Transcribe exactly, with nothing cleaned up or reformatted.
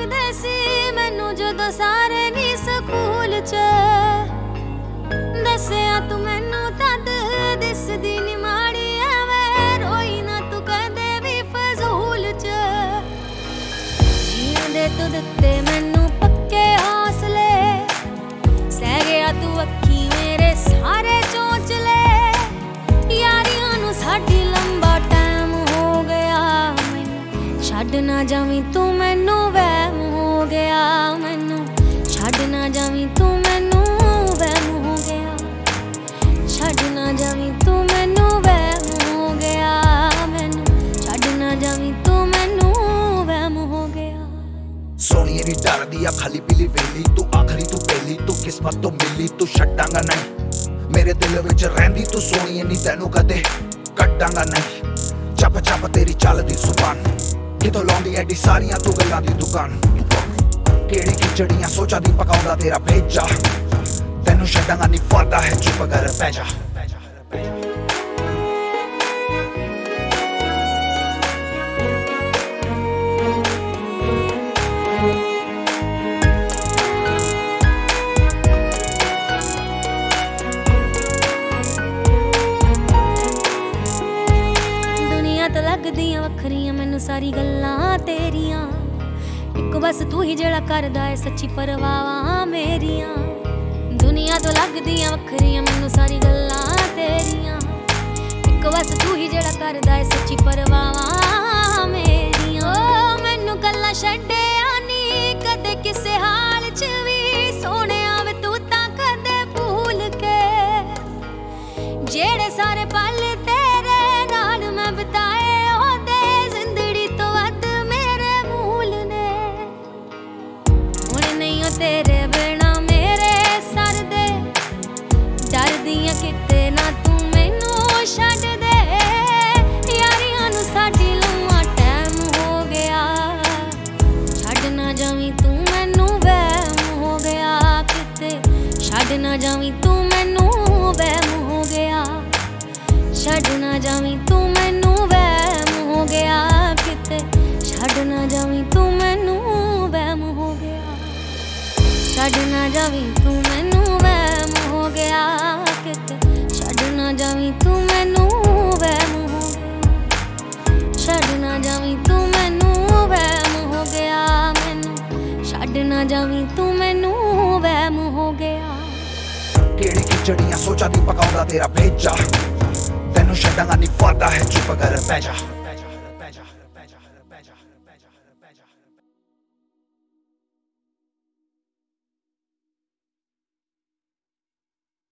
आखदे सी मैनू जदों सारे नी स्कूल च, दस्सिया तू मैनू तद दिसदी नी माड़ी ऐवें, रोई ना तू कदे भी फजूल च। जियां दे तू दित्ते मैनू पक्के हौसले, सह गया तू अखी मेरे सारे चौंचले, यारियां नू साडी लंबा टाइम हो गया, छड्ड ना जावीं तू मैनू वहम हो गया, मैनू छड्ड ना जावीं तू मैनू वहम हो गया, छड्ड ना जावीं तू मैनू वहम हो गया, मैनू छड्ड ना जावीं तू मैनू वहम हो गया। सोहणीए नी डरदी आ खाली पीली वेली, तू आखरी तू पहली, तू किस्मत तो मिली, तू छड्डांगा नहीं मेरे दिल विच रहिंदी, तू सोहणीए नी तैनू कदे कड्डांगा नहीं। चप चप तेरी चलदी जुबान, कितों लाउंदी एडी सारियां तू गल्लां दी दुकान, केड़ी खिचड़ियां सोचा दी पकाउंदा तेरा भेजा, तैनू छड्डांगा नी फरदा है चुप कर पै जा। लगदियां वखरियां मैनू सारी गल्लां तेरियां, इक बस तू ही जेड़ा करदा है सच्ची परवाहां मेरियां। दुनिया तो लगदियां वखरियां मैनू सारी गल्लां तेरियां, इक बस तू ही जेड़ा करदा है सच्ची परवाहां मेरियां। ओ मैनू कल्ला छड्डिया नी कदे किसे हाल च भी, सोहणिया वे तू तां कदे भूल के, जेड़े सारे पल तेरे नाल मैं बिताए तेरे बिना मेरे सर दे, डरदियां किते ना तू मैनू छड्ड दे, यारियां नू साडी लम्मा टाइम हो गया, छड्ड ना जावीं तू मैनू वहम हो गया, किते छड्ड ना जावीं तू मैनू वहम हो गया, छड्ड ना जावीं तू मैनू वहम हो गया, किते छड्ड ना जावीं तू मैनू वहम हो गया, छड्ड ना जावीं तू मैनू वहम हो गया, किते छड्ड ना जावीं तू मैनू वहम हो गया, छड्ड ना जावीं तू मैनू वहम हो गया, मैनू छड्ड ना जावीं तू मैनू वहम हो गया। केड़ी खिचड़ियां सोचा दी पकाउंदा तेरा भेजा, तैनू छड्डांगा नी फरदा है चुप कर पै जा।